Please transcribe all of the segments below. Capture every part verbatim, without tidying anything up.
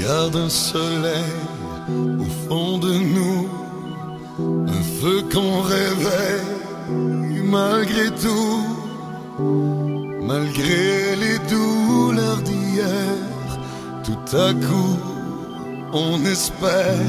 garde un soleil au fond de nous, un feu qu'on réveille malgré tout, malgré les douleurs d'hier. Tout à coup, on espère.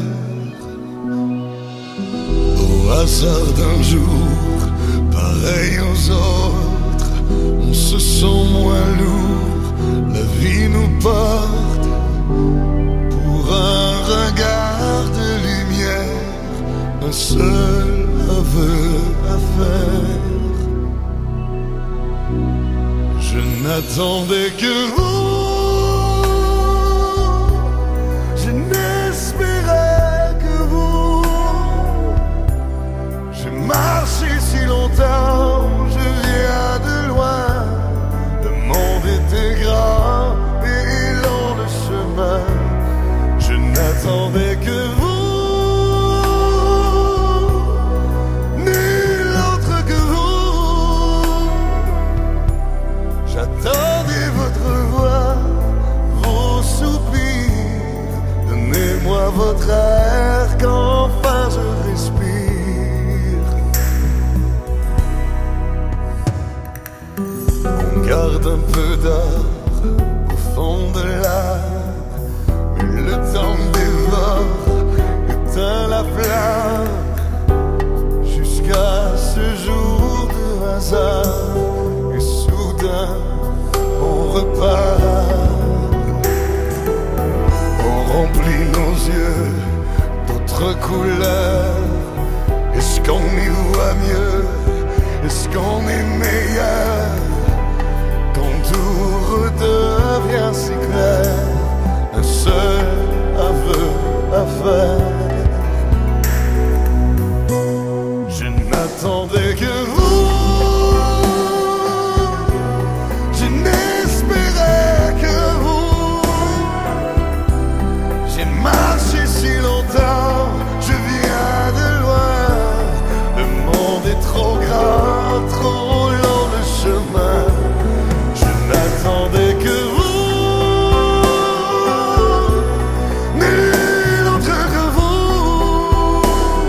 Au hasard d'un jour, pareil aux autres, on se sent moins lourd. La vie nous porte pour un regard de lumière, un seul aveu à faire. Je n'attendais que vous, je n'espérais que vous. J'ai marché si longtemps, je viens de loin. Le monde était grand et long le chemin. Je n'attendais que vous. J'attendais votre voix, vos soupirs. Donnez-moi votre air qu'enfin je respire. On garde un peu d'or au fond de l'âme, mais le temps dévore, éteint la flamme. Jusqu'à ce jour de hasard, et soudain on repart. On remplit nos yeux d'autres couleurs. Est-ce qu'on y voit mieux? Est-ce qu'on est meilleur? Quand tout redevient si clair, un seul aveu à faire. Je n'attendais que vous. Si longtemps, je viens de loin. Le monde est trop grand, trop long le chemin. Je n'attendais que vous, nul autre que vous.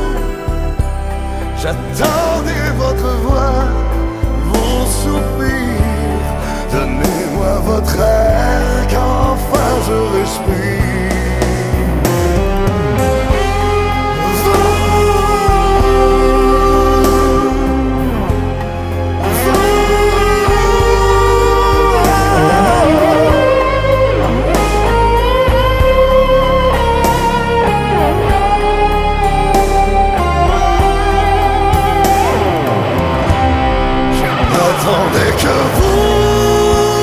J'attendais votre voix, vos soupirs. Donnez-moi votre air qu'enfin je respire. J'attendais que vous,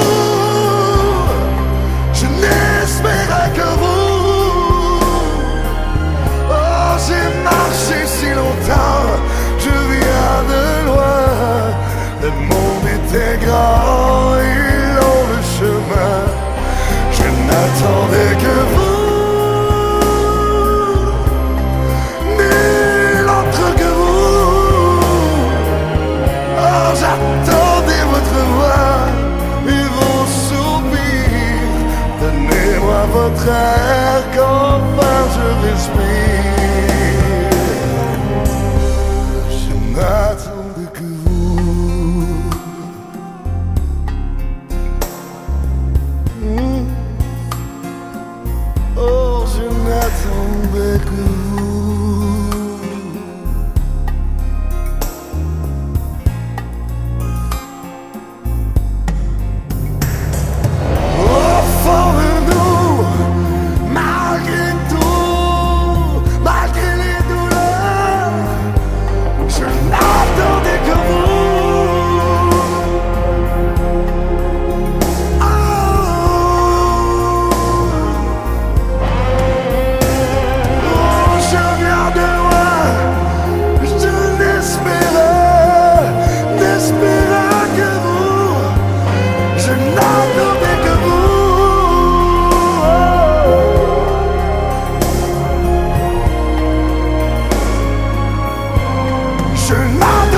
je n'espérais que vous. Oh, j'ai marché si longtemps, je viens de loin. Le monde était grand et long le chemin. Je n'attendais que vous, nul autre que vous. Oh, j'attendais votre voix et vos soupirs. Donnez-moi votre air qu'enfin je respire. Je n'attendais que vous. Mmh. Oh, je n'attendais que vous. Je n'attendais